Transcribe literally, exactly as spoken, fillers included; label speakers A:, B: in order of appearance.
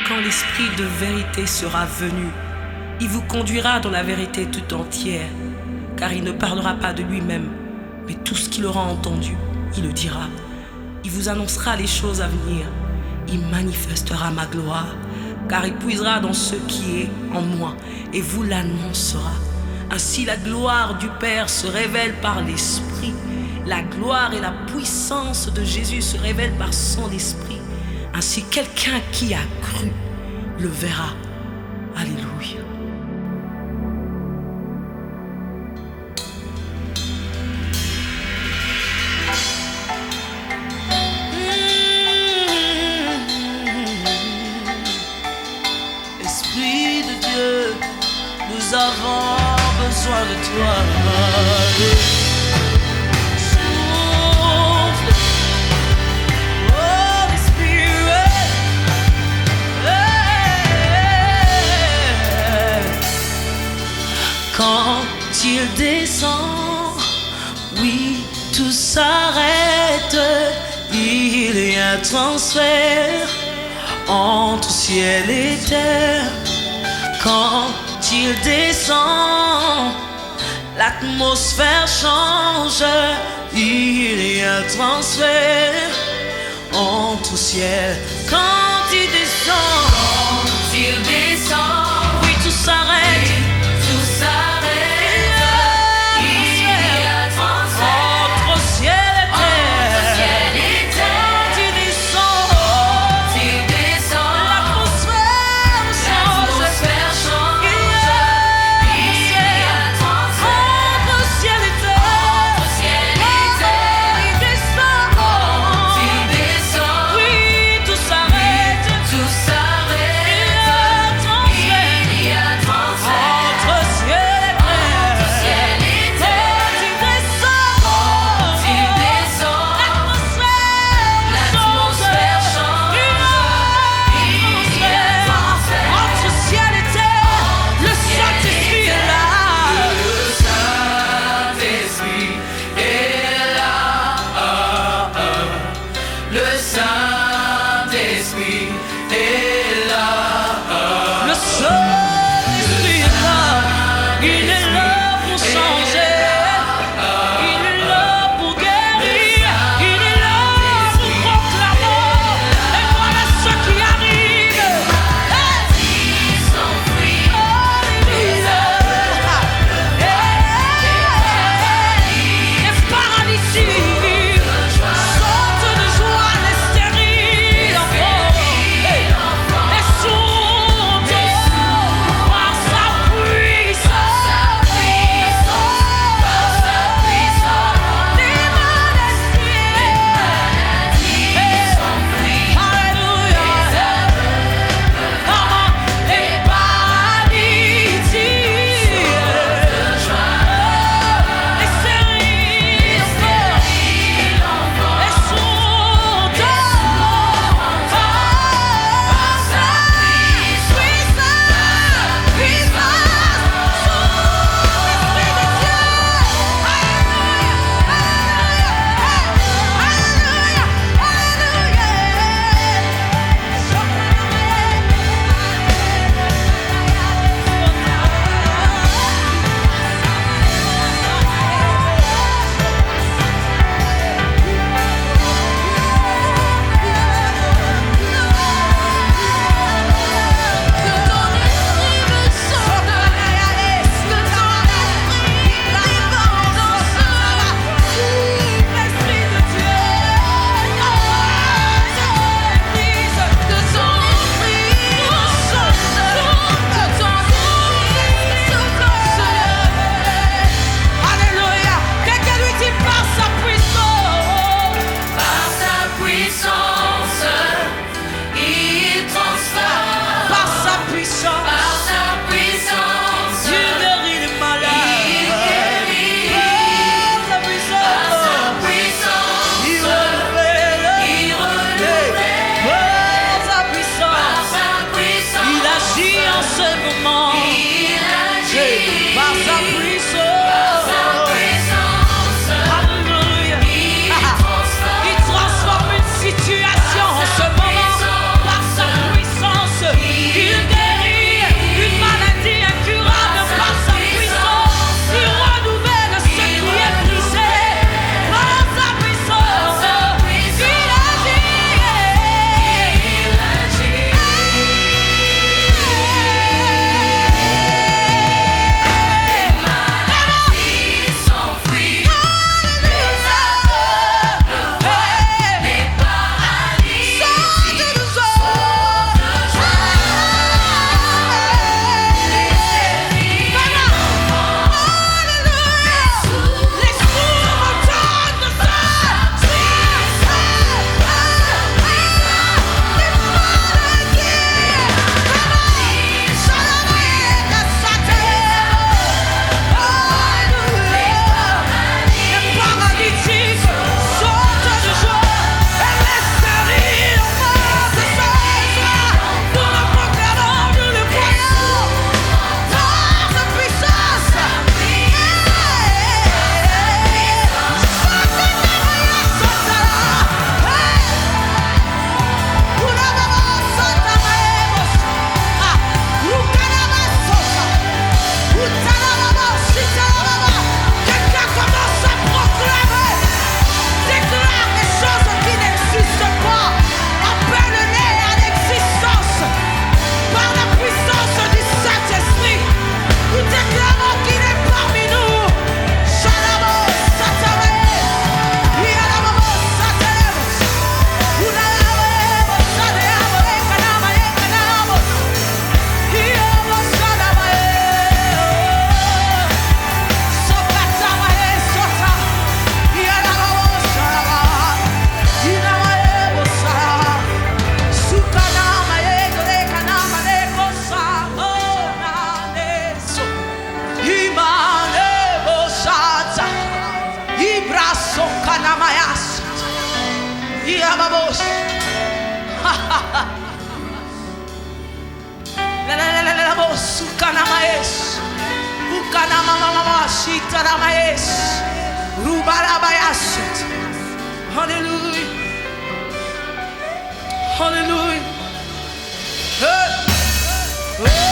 A: quand l'esprit de vérité sera venu, il vous conduira dans la vérité tout entière, car il ne parlera pas de lui-même, mais tout ce qu'il aura entendu, il le dira. Il vous annoncera les choses à venir. Il manifestera ma gloire, car il puisera dans ce qui est en moi et vous l'annoncera. Ainsi la gloire du Père se révèle par l'Esprit. La gloire et la puissance de Jésus se révèlent par son Esprit. Ainsi quelqu'un qui a cru le verra. Alléluia.
B: Esprit de Dieu, nous avons besoin de toi. Souffle, Holy Spirit. Hey. Quand il descend, oui, tout s'arrête. Il y a un transfert entre ciel et terre. Quand il descend, l'atmosphère change. Il y a un transfert entre ciel. Quand il descend, quand il descend, oui, tout s'arrête. Oui, tout s'arrête. Il y a un transfert entre ciel et terre. Entre ciel et terre. Quand il descend, quand il descend, l'atmosphère change. L'atmosphère change. Il y a un transfert entre ciel et terre. Entre ciel et terre. Il descend. Quand il descend, oui, tout s'arrête. Tout s'arrête. Yababos. La la la la la bos. Ukana maes. Ukana mama mama shita la maes. Rubara bayaset. Hallelujah. Hallelujah. Hey. Oh.